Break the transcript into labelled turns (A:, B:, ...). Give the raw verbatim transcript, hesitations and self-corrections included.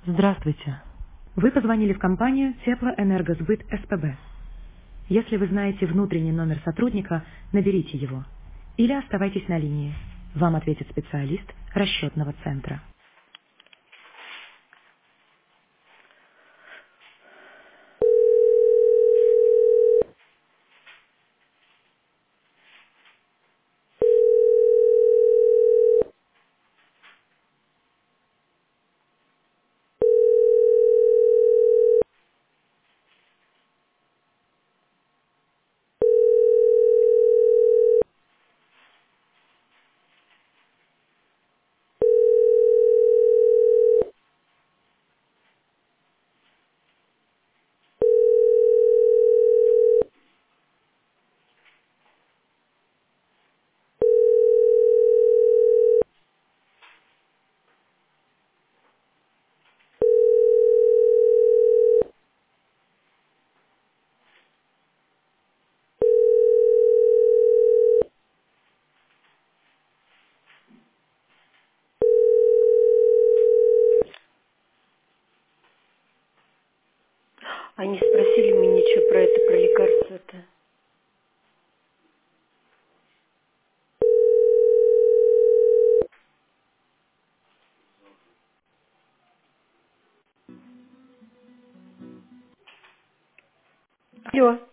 A: Здравствуйте. Вы позвонили в компанию Теплоэнергосбыт СПБ. Если вы знаете внутренний номер сотрудника, наберите его. Или оставайтесь на линии. Вам ответит специалист расчетного центра.
B: Они спросили меня ничего про это, про лекарство-то. Алло.